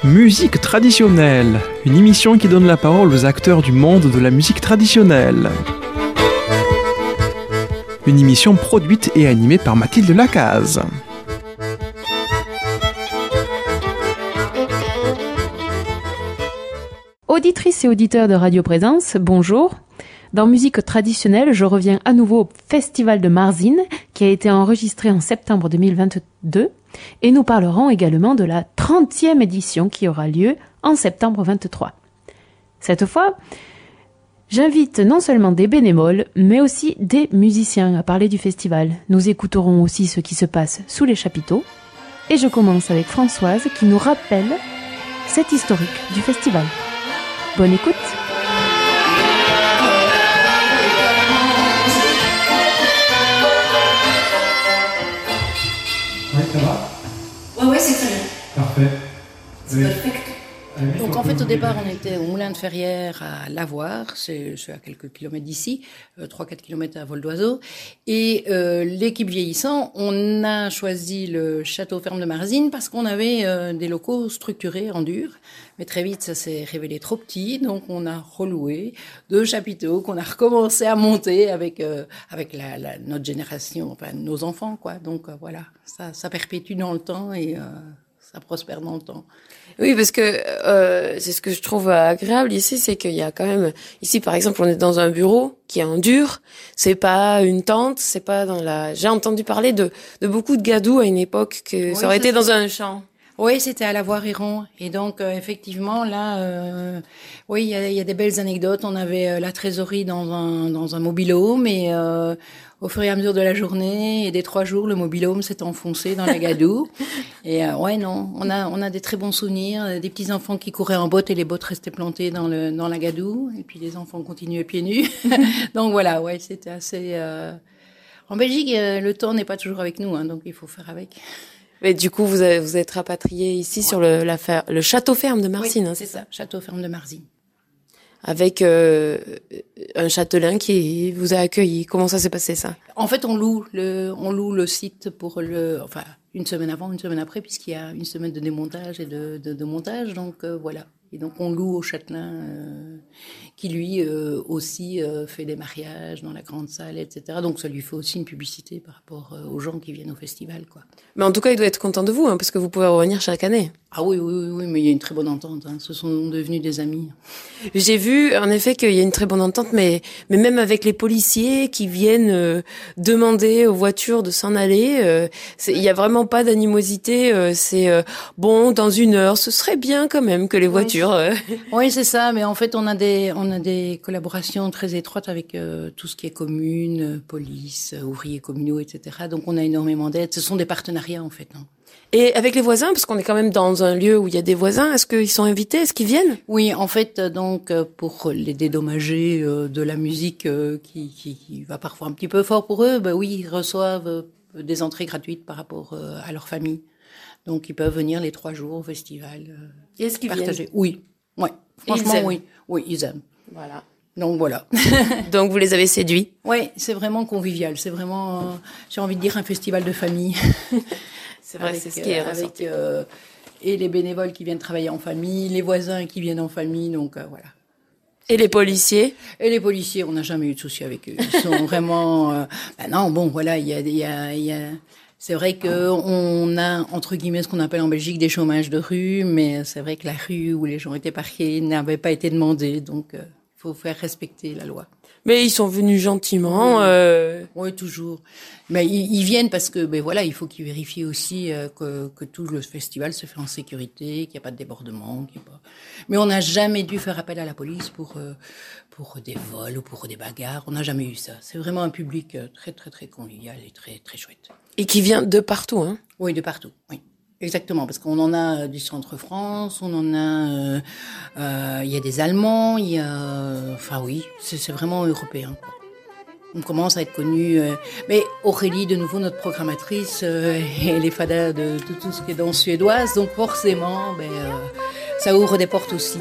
Musique traditionnelle, une émission qui donne la parole aux acteurs du monde de la musique traditionnelle. Une émission produite et animée par Mathilde Lacaze. Auditrices et auditeurs de Radio Présence, bonjour. Dans Musique traditionnelle, je reviens à nouveau au Festival de Marzines qui a été enregistré en septembre 2022 et nous parlerons également de la 30e édition qui aura lieu en septembre 23. Cette fois, j'invite non seulement des bénévoles, mais aussi des musiciens à parler du festival. Nous écouterons aussi ce qui se passe sous les chapiteaux. Et je commence avec Françoise qui nous rappelle cet historique du festival. Bonne écoute! Oui, ça va? Ouais, c'est très bien. Parfait. C'est perfect. Donc en fait au départ on était au Moulin de Ferrières à Lavoir, c'est à quelques kilomètres d'ici, 3-4 kilomètres à vol d'oiseau. Et l'équipe vieillissant, on a choisi le château ferme de Marzines parce qu'on avait des locaux structurés en dur. Mais très vite ça s'est révélé trop petit, donc on a reloué 2 chapiteaux qu'on a recommencé à monter avec notre génération, enfin nos enfants quoi. Donc voilà, ça perpétue dans le temps et ça prospère dans le temps. Oui, parce que c'est ce que je trouve agréable ici, c'est qu'il y a quand même ici par exemple, on est dans un bureau qui est en dur, c'est pas une tente, c'est pas dans la. J'ai entendu parler de beaucoup de gadou à une époque que ça aurait été dans un champ. Oui, c'était à Lavoir-Héron. Et donc, effectivement, là, oui, il y a des belles anecdotes. On avait la trésorerie dans un mobil-home et au fur et à mesure de la journée et des 3 jours, le mobil-home s'est enfoncé dans la gadoue. Et ouais, non, on a des très bons souvenirs, des petits enfants qui couraient en bottes et les bottes restaient plantées dans la gadoue. Et puis les enfants continuaient pieds nus. Donc voilà, ouais, c'était assez. En Belgique, le temps n'est pas toujours avec nous, hein, donc il faut faire avec. Mais du coup, vous êtes rapatrié ici sur le château ferme de Marzines. Oui, hein, c'est ça, château ferme de Marzines. Avec un châtelain qui vous a accueilli. Comment ça s'est passé ça? En fait, on loue le site pour une semaine avant, une semaine après, puisqu'il y a une semaine de démontage et de montage. Donc voilà. Et donc on loue au châtelain qui lui aussi fait des mariages dans la grande salle, etc. Donc ça lui fait aussi une publicité par rapport aux gens qui viennent au festival, quoi. Mais en tout cas, il doit être content de vous, hein, parce que vous pouvez revenir chaque année. Ah oui, mais il y a une très bonne entente. Hein. Ce sont devenus des amis. J'ai vu, en effet, qu'il y a une très bonne entente, mais même avec les policiers qui viennent demander aux voitures de s'en aller, il y a vraiment pas d'animosité. Bon, dans 1 heure, ce serait bien quand même que les voitures. Oui, c'est ça. Mais en fait, on a des collaborations très étroites avec tout ce qui est commune, police, ouvriers communaux, etc. Donc, on a énormément d'aide. Ce sont des partenariats, en fait. Hein. Et avec les voisins, parce qu'on est quand même dans un lieu où il y a des voisins, est-ce qu'ils sont invités? Est-ce qu'ils viennent? Oui, en fait, donc pour les dédommager de la musique qui va parfois un petit peu fort pour eux, oui, ils reçoivent des entrées gratuites par rapport à leur famille. Donc ils peuvent venir les 3 jours au festival. Est-ce qu'ils partager. viennent? Oui, ouais. Franchement, oui, ils aiment. Voilà. Donc voilà. Donc vous les avez séduits? Oui, c'est vraiment convivial. C'est vraiment, j'ai envie de dire, un festival de famille. C'est vrai, c'est ce qui est avec et les bénévoles qui viennent travailler en famille, les voisins qui viennent en famille, donc voilà. Et les policiers? Et les policiers, on n'a jamais eu de soucis avec eux. Ils sont vraiment. Non, bon, voilà, il y a. C'est vrai que on a entre guillemets ce qu'on appelle en Belgique des chômages de rue, mais c'est vrai que la rue où les gens étaient parqués n'avait pas été demandée, donc il faut faire respecter la loi. Mais ils sont venus gentiment. Oui, toujours. Mais ils viennent parce que, voilà, il faut qu'ils vérifient aussi que tout le festival se fait en sécurité, qu'il n'y a pas de débordement, Mais on n'a jamais dû faire appel à la police pour des vols ou pour des bagarres. On n'a jamais eu ça. C'est vraiment un public très, très, très convivial et très, très chouette. Et qui vient de partout, hein? Oui, de partout. Oui. Exactement, parce qu'on en a du centre-France, on en a, il y a des Allemands, il y a, enfin oui, c'est vraiment européen, quoi. On commence à être connus, mais Aurélie, de nouveau notre programmatrice, elle est fada de tout ce qui est danse suédoise, donc forcément, ça ouvre des portes aussi.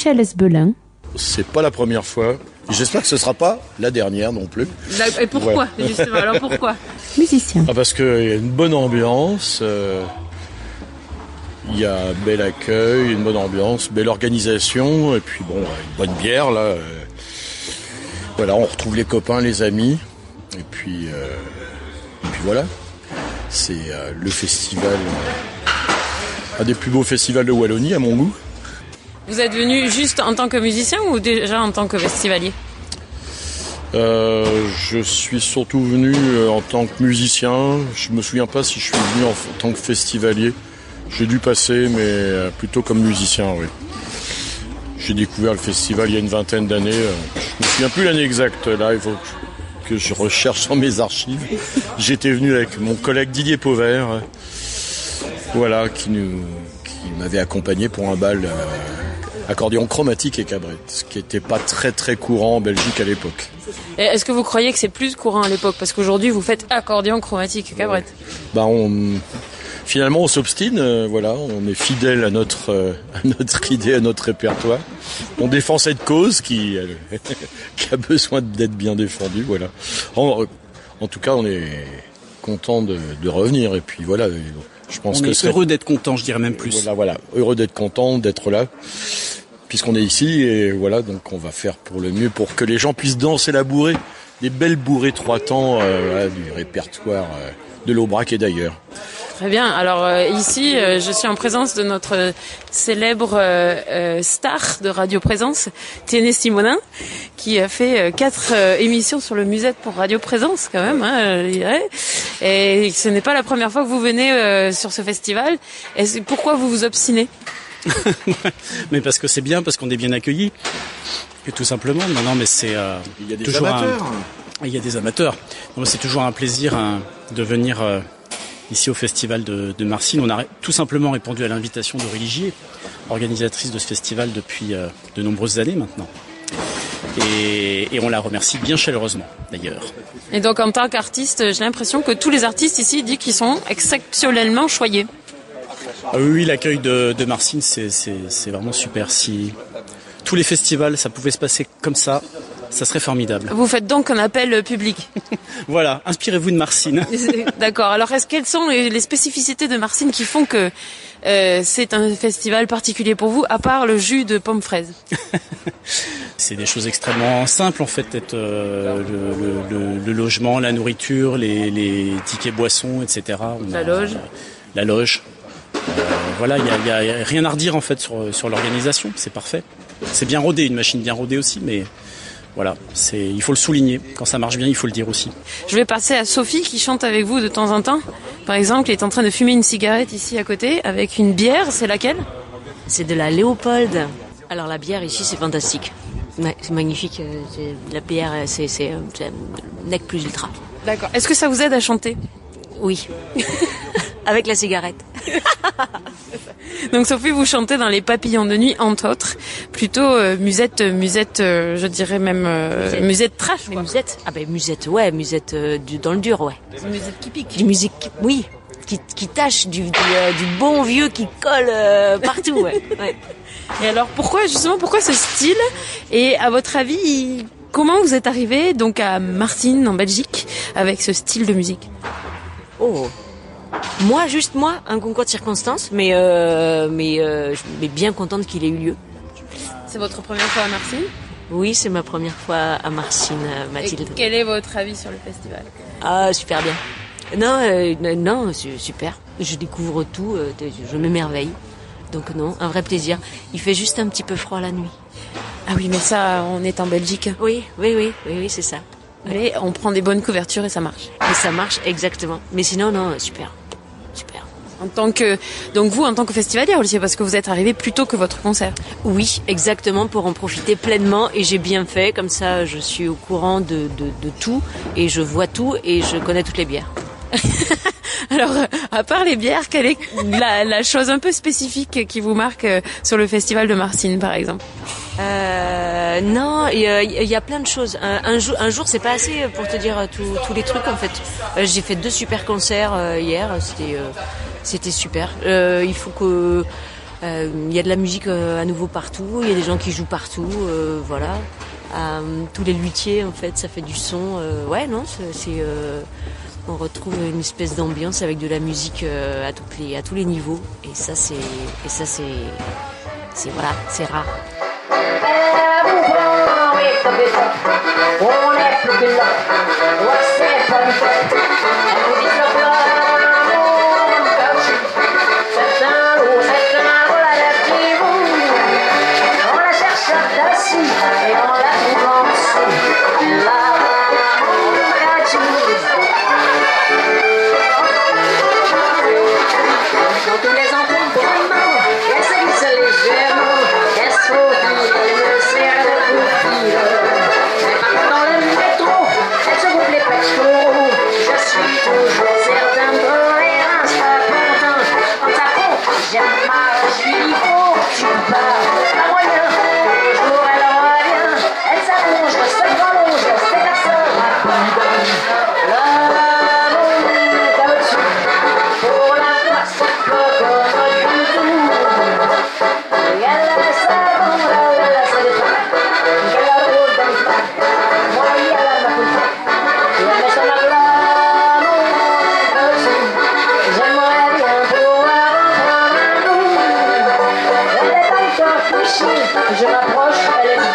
Michel Esbelin. C'est pas la première fois. J'espère que ce sera pas la dernière non plus. Et pourquoi, justement? Alors pourquoi? Musicien. Parce qu'il y a une bonne ambiance, il y a un bel accueil, une bonne ambiance, belle organisation, et puis bon, une bonne bière là. Voilà, on retrouve les copains, les amis, et puis voilà. C'est le festival, un des plus beaux festivals de Wallonie à mon goût. Vous êtes venu juste en tant que musicien ou déjà en tant que festivalier? Je suis surtout venu en tant que musicien. Je me souviens pas si je suis venu en tant que festivalier. J'ai dû passer, mais plutôt comme musicien, oui. J'ai découvert le festival il y a une vingtaine d'années. Je me souviens plus l'année exacte. Là, il faut que je recherche dans mes archives. J'étais venu avec mon collègue Didier Pauvert, voilà, qui m'avait accompagné pour un bal accordéon chromatique et cabrette, ce qui n'était pas très très courant en Belgique à l'époque. Et est-ce que vous croyez que c'est plus courant à l'époque? Parce qu'aujourd'hui, vous faites accordéon chromatique et cabrette. Finalement, on s'obstine, voilà, on est fidèle à notre idée, à notre répertoire. On défend cette cause qui a besoin d'être bien défendue, voilà. En tout cas, on est content de revenir, et puis voilà. Je pense on est heureux d'être content, je dirais même plus. Voilà, heureux d'être content, d'être là, puisqu'on est ici, et voilà, donc on va faire pour le mieux pour que les gens puissent danser la bourrée, des belles bourrées 3 temps, voilà, du répertoire de l'Aubrac et d'ailleurs. Très bien. Alors ici, je suis en présence de notre célèbre star de Radio Présence, Téné Simonin, qui a fait 4 émissions sur le musette pour Radio Présence quand même, je dirais. Et ce n'est pas la première fois que vous venez sur ce festival. Pourquoi vous vous obstinez? Mais parce que c'est bien, parce qu'on est bien accueillis. Et tout simplement. Non, mais c'est il y a des toujours amateurs. Il y a des amateurs. Non, c'est toujours un plaisir de venir ici au festival de Marcine. On a tout simplement répondu à l'invitation d'Aurélie Gier, organisatrice de ce festival depuis de nombreuses années maintenant. Et on la remercie bien chaleureusement d'ailleurs. Et donc en tant qu'artiste, j'ai l'impression que tous les artistes ici disent qu'ils sont exceptionnellement choyés. Ah oui, l'accueil de Marcine, c'est vraiment super. Si tous les festivals, ça pouvait se passer comme ça serait formidable. Vous faites donc un appel public. Voilà, inspirez-vous de Marcine. D'accord. Alors, quelles sont les spécificités de Marcine qui font que c'est un festival particulier pour vous, à part le jus de pomme fraise? C'est des choses extrêmement simples en fait, le logement, la nourriture, les tickets boissons, etc. La loge. Voilà, il y a rien à redire en fait sur l'organisation, c'est parfait. C'est bien rodé, une machine bien rodée aussi, mais voilà, il faut le souligner. Quand ça marche bien, il faut le dire aussi. Je vais passer à Sophie qui chante avec vous de temps en temps. Par exemple, elle est en train de fumer une cigarette ici à côté avec une bière. C'est laquelle? C'est de la Léopold. Alors la bière ici, c'est fantastique. Ouais, c'est magnifique. La bière, c'est nec plus ultra. D'accord. Est-ce que ça vous aide à chanter? Oui. Avec la cigarette. Donc Sophie, vous chantez dans Les Papillons de nuit, entre autres. Plutôt musette, je dirais même musette trash. Mais musette, musette, ouais, musette dans le dur, ouais. C'est une musette qui pique. Du musique, oui, qui tâche, du bon vieux qui colle partout, ouais. Et alors pourquoi ce style? Et à votre avis, comment vous êtes arrivé donc à Marcine en Belgique avec ce style de musique? Oh. Juste moi, un concours de circonstances, mais bien contente qu'il ait eu lieu. C'est votre première fois à Marcine? Oui, c'est ma première fois à Marcine, Mathilde. Et quel est votre avis sur le festival? Ah, super bien. Non, c'est super. Je découvre tout, je m'émerveille. Donc non, un vrai plaisir. Il fait juste un petit peu froid la nuit. Ah oui, mais ça, on est en Belgique. Oui, c'est ça. Mais on prend des bonnes couvertures et ça marche. Et ça marche, exactement. Mais sinon, non, super. Donc vous, en tant que festivalière aussi, parce que vous êtes arrivé plus tôt que votre concert. Oui, exactement, pour en profiter pleinement. Et j'ai bien fait, comme ça, je suis au courant de tout. Et je vois tout et je connais toutes les bières. Alors, à part les bières, quelle est la chose un peu spécifique qui vous marque sur le festival de Marcine, par exemple? Non, il y a plein de choses. Un jour, c'est pas assez pour te dire tous les trucs, en fait. J'ai fait 2 super concerts hier, c'était super. Il faut que Il y a de la musique à nouveau partout, il y a des gens qui jouent partout, voilà. Tous les luthiers, en fait, ça fait du son. On retrouve une espèce d'ambiance avec de la musique à tous les niveaux. Et ça, c'est rare. Je m'approche, elle est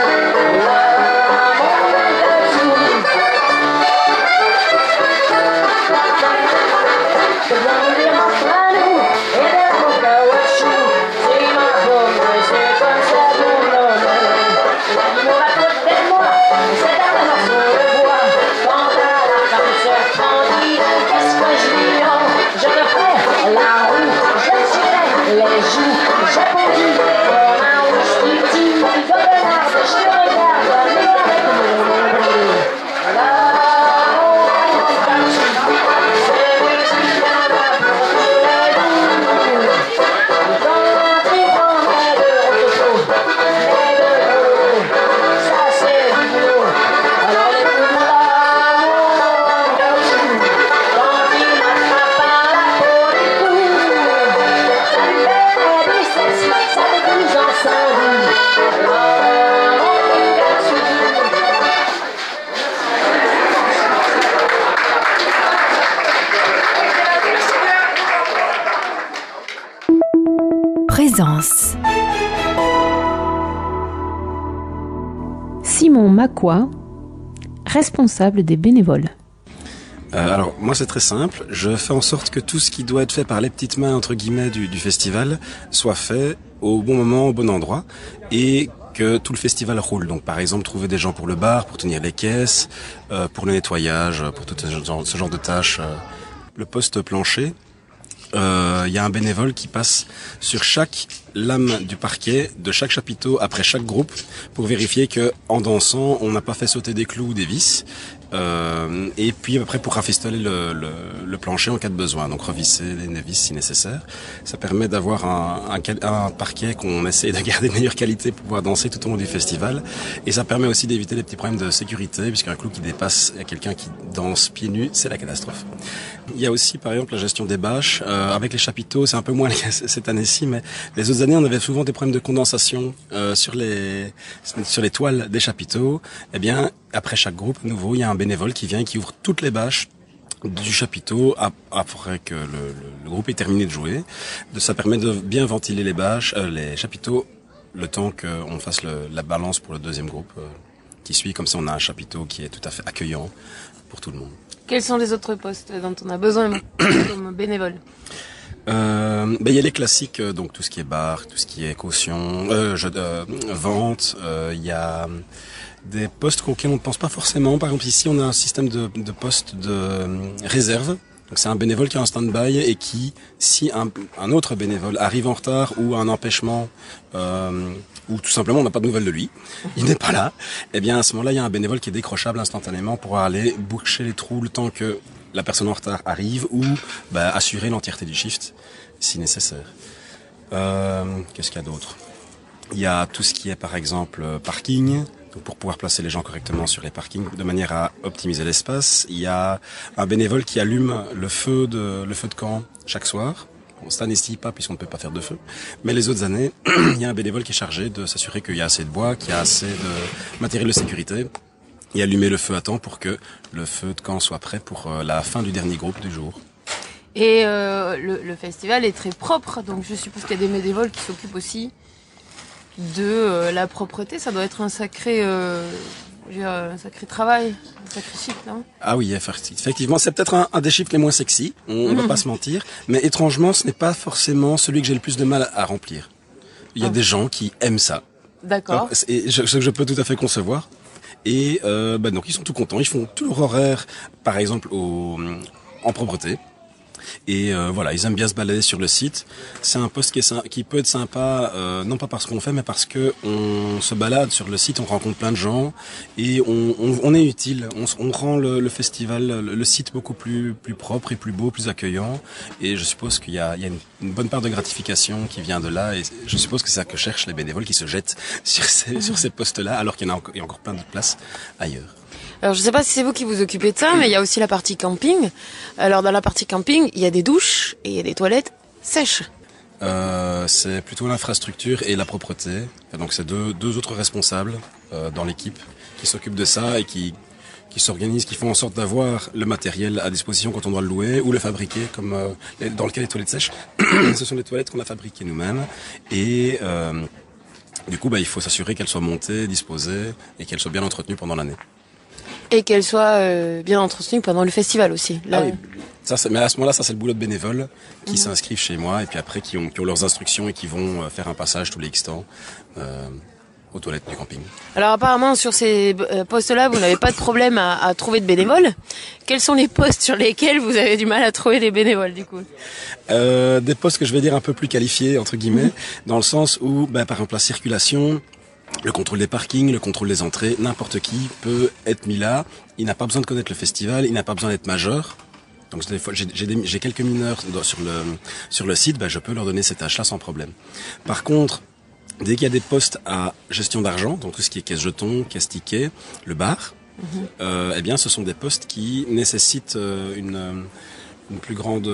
Présence. Simon Macquois, responsable des bénévoles. Alors moi c'est très simple, je fais en sorte que tout ce qui doit être fait par les petites mains entre guillemets du festival soit fait au bon moment, au bon endroit et que tout le festival roule. Donc par exemple trouver des gens pour le bar, pour tenir les caisses, pour le nettoyage, pour tout ce genre de tâches. Le poste plancher, il y a un bénévole qui passe sur chaque lame du parquet de chaque chapiteau après chaque groupe pour vérifier que en dansant on n'a pas fait sauter des clous ou des vis. Et puis après pour rafistoler le plancher en cas de besoin, donc revisser les vis si nécessaire. Ça permet d'avoir un parquet qu'on essaie de garder de meilleure qualité pour pouvoir danser tout au long du festival, et ça permet aussi d'éviter les petits problèmes de sécurité, puisqu'un clou qui dépasse et quelqu'un qui danse pieds nus, c'est la catastrophe. Il y a aussi par exemple la gestion des bâches. Avec les chapiteaux, c'est un peu moins cette année-ci, mais les autres années on avait souvent des problèmes de condensation sur les toiles des chapiteaux. Eh bien après chaque groupe nouveau, il y a un bénévole qui vient et qui ouvre toutes les bâches du chapiteau après que le groupe ait terminé de jouer. Ça permet de bien ventiler les bâches, les chapiteaux, le temps qu'on fasse la balance pour le deuxième groupe qui suit. Comme ça, on a un chapiteau qui est tout à fait accueillant pour tout le monde. Quels sont les autres postes dont on a besoin comme bénévole? Il y a les classiques, donc tout ce qui est bar, tout ce qui est caution, vente. Il y a des postes auxquels on ne pense pas forcément. Par exemple, ici, on a un système de postes de réserve. Donc, c'est un bénévole qui est en stand-by et qui, si un autre bénévole arrive en retard ou a un empêchement, ou tout simplement on n'a pas de nouvelles de lui, il n'est pas là, eh bien, à ce moment-là, il y a un bénévole qui est décrochable instantanément pour aller boucher les trous le temps que la personne en retard arrive ou assurer l'entièreté du shift, si nécessaire. Qu'est-ce qu'il y a d'autre? Il y a tout ce qui est, par exemple, parking. Donc pour pouvoir placer les gens correctement sur les parkings de manière à optimiser l'espace. Il y a un bénévole qui allume le feu de camp chaque soir. Bon, cette année-ci pas, puisqu'on ne peut pas faire de feu. Mais les autres années, il y a un bénévole qui est chargé de s'assurer qu'il y a assez de bois, qu'il y a assez de matériel de sécurité et allumer le feu à temps pour que le feu de camp soit prêt pour la fin du dernier groupe du jour. Et le festival est très propre, donc je suppose qu'il y a des bénévoles qui s'occupent aussi de la propreté. Ça doit être un sacré travail, un sacré chiffre, non? Ah oui, effectivement, c'est peut-être un des chiffres les moins sexy, on va pas se mentir, mais étrangement, ce n'est pas forcément celui que j'ai le plus de mal à remplir. Il y a des gens qui aiment ça. D'accord. Et je peux tout à fait concevoir. Et donc ils sont tout contents, ils font tout leur horaire, par exemple en propreté. Et voilà, ils aiment bien se balader sur le site. C'est un poste qui peut être sympa, non pas parce qu'on fait, mais parce que on se balade sur le site, on rencontre plein de gens et on est utile. On rend le festival, le site beaucoup plus propre et plus beau, plus accueillant. Et je suppose qu'il y a une bonne part de gratification qui vient de là. Et je suppose que c'est ça que cherchent les bénévoles qui se jettent sur ces postes-là, alors qu'il y a encore plein de places ailleurs. Alors je sais pas si c'est vous qui vous occupez de ça, mais il y a aussi la partie camping. Alors dans la partie camping, il y a des douches et il y a des toilettes sèches. C'est plutôt l'infrastructure et la propreté. Donc c'est deux autres responsables dans l'équipe qui s'occupent de ça et qui s'organisent, qui font en sorte d'avoir le matériel à disposition quand on doit le louer ou le fabriquer, comme dans le cas des toilettes sèches. Ce sont des toilettes qu'on a fabriquées nous-mêmes et du coup il faut s'assurer qu'elles soient montées, disposées et qu'elles soient bien entretenues pendant l'année. Et qu'elle soit bien entretenue pendant le festival aussi. Là. Ah oui, mais à ce moment-là, ça c'est le boulot de bénévoles qui s'inscrivent chez moi et puis après qui ont leurs instructions et qui vont faire un passage tous les X temps aux toilettes du camping. Alors apparemment sur ces postes-là, vous n'avez pas de problème à trouver de bénévoles. Quels sont les postes sur lesquels vous avez du mal à trouver des bénévoles du coup? Des postes que je vais dire un peu plus qualifiés entre guillemets, dans le sens où par exemple la circulation, le contrôle des parkings, le contrôle des entrées, n'importe qui peut être mis là. Il n'a pas besoin de connaître le festival, il n'a pas besoin d'être majeur. Donc des fois, j'ai quelques mineurs sur le site, je peux leur donner ces tâches-là sans problème. Par contre, dès qu'il y a des postes à gestion d'argent, donc tout ce qui est caisse jetons, caisse ticket, le bar, ce sont des postes qui nécessitent une plus grande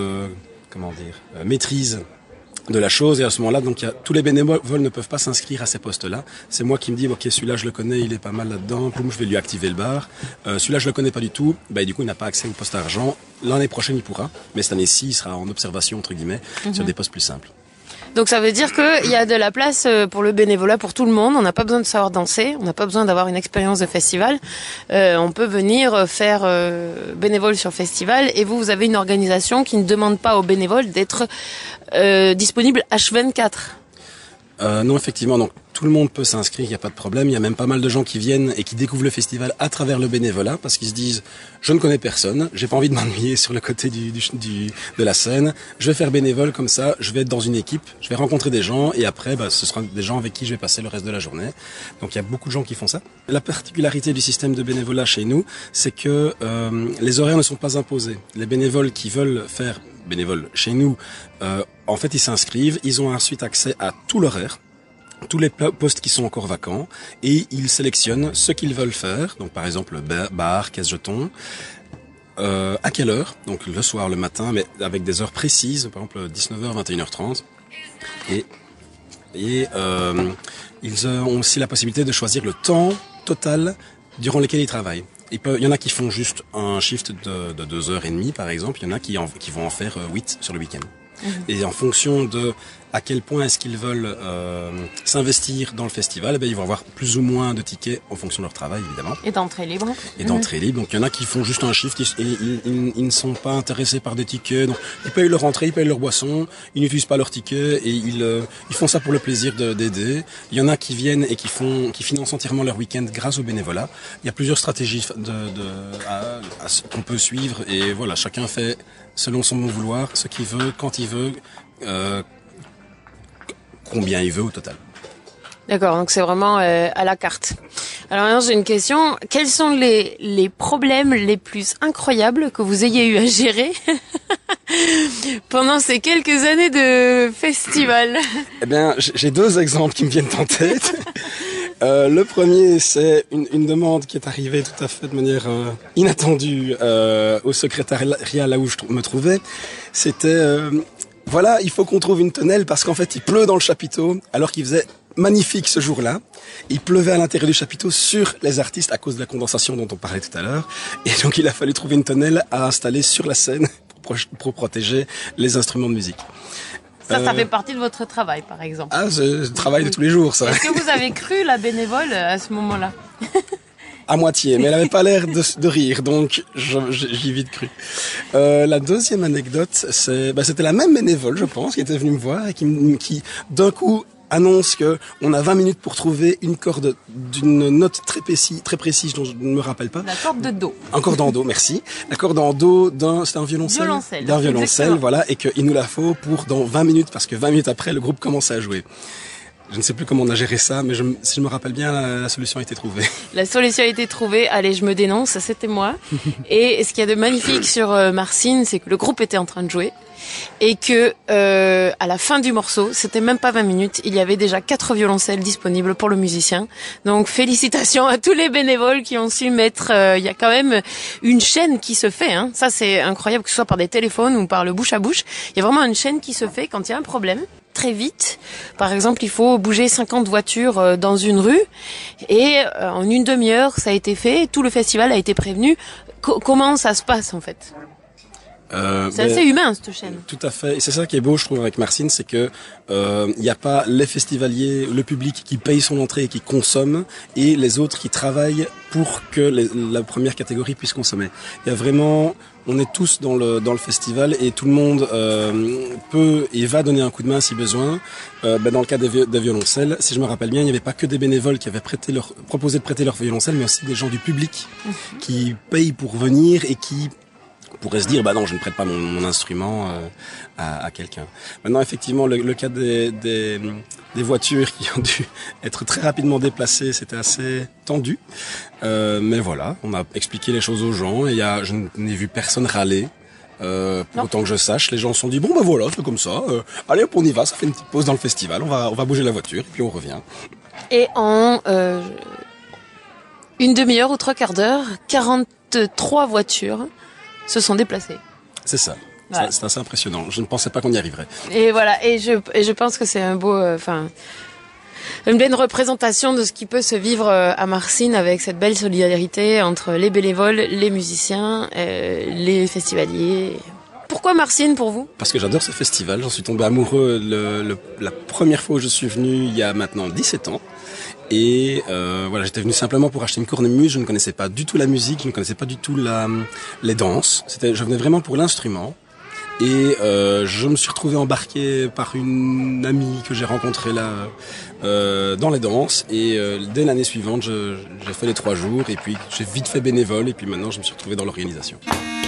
maîtrise de la chose, et à ce moment-là, donc tous les bénévoles ne peuvent pas s'inscrire à ces postes-là. C'est moi qui me dis, ok, celui-là je le connais, il est pas mal là-dedans, boum, je vais lui activer le bar. Celui-là je le connais pas du tout, du coup il n'a pas accès au poste d'argent. L'année prochaine il pourra, mais cette année-ci il sera en observation entre guillemets sur des postes plus simples. Donc ça veut dire qu'il y a de la place pour le bénévolat pour tout le monde. On n'a pas besoin de savoir danser, on n'a pas besoin d'avoir une expérience de festival. On peut venir faire bénévole sur le festival. Et vous avez une organisation qui ne demande pas aux bénévoles d'être disponible H24. Non, effectivement, donc tout le monde peut s'inscrire, il n'y a pas de problème. Il y a même pas mal de gens qui viennent et qui découvrent le festival à travers le bénévolat parce qu'ils se disent je ne connais personne, j'ai pas envie de m'ennuyer sur le côté de la scène. Je vais faire bénévole comme ça, je vais être dans une équipe, je vais rencontrer des gens et après ce sera des gens avec qui je vais passer le reste de la journée. Donc il y a beaucoup de gens qui font ça. La particularité du système de bénévolat chez nous, c'est que les horaires ne sont pas imposés. Les bénévoles qui veulent faire bénévoles chez nous, en fait ils s'inscrivent, ils ont ensuite accès à tout l'horaire, tous les postes qui sont encore vacants, et ils sélectionnent ce qu'ils veulent faire, donc par exemple bar, caisse jetons, à quelle heure, donc le soir, le matin, mais avec des heures précises, par exemple 19h, 21h30, et ils ont aussi la possibilité de choisir le temps total durant lequel ils travaillent. Il y en a qui font juste un shift de 2h30 par exemple, il y en a qui vont en faire 8 sur le week-end. Et en fonction de à quel point est-ce qu'ils veulent s'investir dans le festival, ils vont avoir plus ou moins de tickets en fonction de leur travail évidemment. Et d'entrée libre. Donc il y en a qui font juste un shift et ils ne sont pas intéressés par des tickets. Donc ils payent leur entrée, ils payent leur boisson, ils n'utilisent pas leurs tickets et ils font ça pour le plaisir d'aider. Il y en a qui viennent et qui financent entièrement leur week-end grâce au bénévolat. Il y a plusieurs stratégies qu'on peut suivre et voilà, chacun fait selon son bon vouloir, ce qu'il veut, quand il veut, combien il veut au total. D'accord, donc c'est vraiment à la carte. Alors maintenant j'ai une question, quels sont les problèmes les plus incroyables que vous ayez eu à gérer pendant ces quelques années de festival? Eh bien, j'ai deux exemples qui me viennent en tête. Le premier, c'est une demande qui est arrivée tout à fait de manière inattendue au secrétariat là où je me trouvais. C'était Voilà, il faut qu'on trouve une tonnelle parce qu'en fait, il pleut dans le chapiteau alors qu'il faisait magnifique ce jour-là. Il pleuvait à l'intérieur du chapiteau sur les artistes à cause de la condensation dont on parlait tout à l'heure. Et donc, il a fallu trouver une tonnelle à installer sur la scène pour protéger les instruments de musique. Ça fait partie de votre travail, par exemple. Ah, c'est le travail de tous les jours, ça. Est-ce que vous avez cru la bénévole à ce moment-là? À moitié, mais elle avait pas l'air de rire, donc j'y ai vite cru. La deuxième anecdote, c'était la même bénévole, je pense, qui était venue me voir et qui d'un coup annonce que on a 20 minutes pour trouver une corde d'une note très précise dont je ne me rappelle pas. La corde de do. Un corde en do, merci. La corde en do c'est un violoncelle. D'un violoncelle, exactement. Voilà, et qu'il nous la faut pour dans 20 minutes, parce que 20 minutes après, le groupe commençait à jouer. Je ne sais plus comment on a géré ça, mais si je me rappelle bien, la solution a été trouvée. La solution a été trouvée. Allez, je me dénonce, c'était moi. Et ce qu'il y a de magnifique sur Marcine, c'est que le groupe était en train de jouer et que à la fin du morceau, c'était même pas 20 minutes, il y avait déjà 4 violoncelles disponibles pour le musicien. Donc félicitations à tous les bénévoles qui ont su mettre. Il y a quand même une chaîne qui se fait. Hein. Ça, c'est incroyable, que ce soit par des téléphones ou par le bouche à bouche. Il y a vraiment une chaîne qui se fait quand il y a un problème. Très vite. Par exemple, il faut bouger 50 voitures dans une rue et en une demi-heure, ça a été fait. Tout le festival a été prévenu. Comment ça se passe en fait? C'est assez humain cette chaîne. Tout à fait. Et c'est ça qui est beau, je trouve, avec Marcine, c'est que il n'y a pas les festivaliers, le public qui paye son entrée et qui consomme, et les autres qui travaillent pour que la première catégorie puisse consommer. Il y a vraiment, on est tous dans le festival et tout le monde peut et va donner un coup de main si besoin. Dans le cas des violoncelles, si je me rappelle bien, il n'y avait pas que des bénévoles qui avaient proposé de prêter leur violoncelle, mais aussi des gens du public qui payent pour venir et qui pourrait se dire non, je ne prête pas mon instrument à quelqu'un. Maintenant, effectivement, le cas des voitures qui ont dû être très rapidement déplacées, c'était assez tendu. Mais voilà, on a expliqué les choses aux gens et je n'ai vu personne râler. Pour autant que je sache, les gens se sont dit voilà, c'est comme ça. Allez hop, on y va, ça fait une petite pause dans le festival, on va bouger la voiture et puis on revient. Et en une demi-heure ou 3/4 d'heure, 43 voitures se sont déplacés. C'est ça. Voilà. C'est assez impressionnant. Je ne pensais pas qu'on y arriverait. Et voilà. Et je pense que c'est un beau, une belle représentation de ce qui peut se vivre à Marcine avec cette belle solidarité entre les bénévoles, les musiciens, les festivaliers. Pourquoi Marcine pour vous? Parce que j'adore ce festival. J'en suis tombé amoureux la première fois où je suis venu il y a maintenant 17 ans. Et j'étais venu simplement pour acheter une cornemuse. Je ne connaissais pas du tout la musique, je ne connaissais pas du tout les danses. Je venais vraiment pour l'instrument. Et je me suis retrouvé embarqué par une amie que j'ai rencontrée là dans les danses. Et dès l'année suivante, j'ai fait les 3 jours. Et puis j'ai vite fait bénévole. Et puis maintenant, je me suis retrouvé dans l'organisation.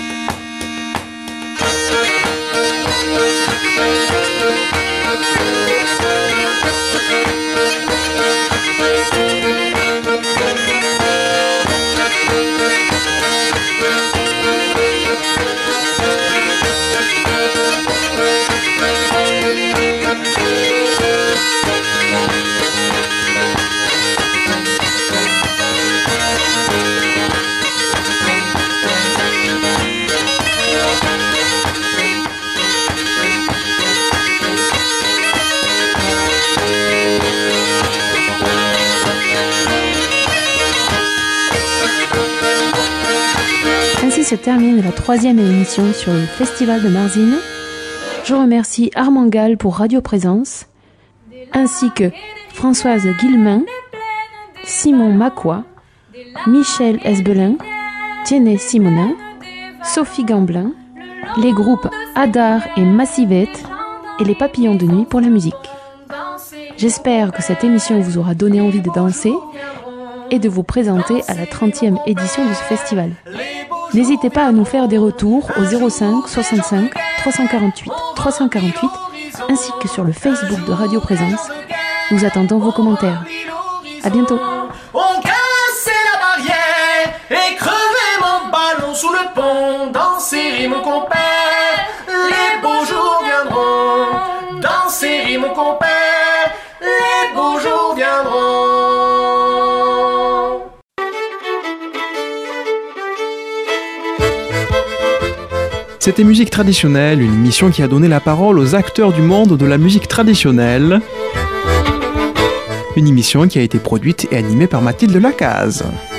Ainsi se termine la 3e émission sur le Festival de Marzinne. Je remercie Armand Gall pour Radio Présence, ainsi que Françoise Guillemin, Simon Macois, Michel Esbelin, Tiennet Simonin, Sophie Gamblin, les groupes Adar et Massivette et les Papillons de Nuit pour la musique. J'espère que cette émission vous aura donné envie de danser et de vous présenter à la 30e édition de ce festival. N'hésitez pas à nous faire des retours au 05 65 348 348 ainsi que sur le Facebook de Radio Présence. Nous attendons vos commentaires. À bientôt. On casse la barrière et crever mon ballon sous le pont. Danser mon compère, les beaux jours viendront. Danser mon compère, les beaux jours viendront. C'était Musique traditionnelle, une émission qui a donné la parole aux acteurs du monde de la musique traditionnelle. Une émission qui a été produite et animée par Mathilde Lacaze.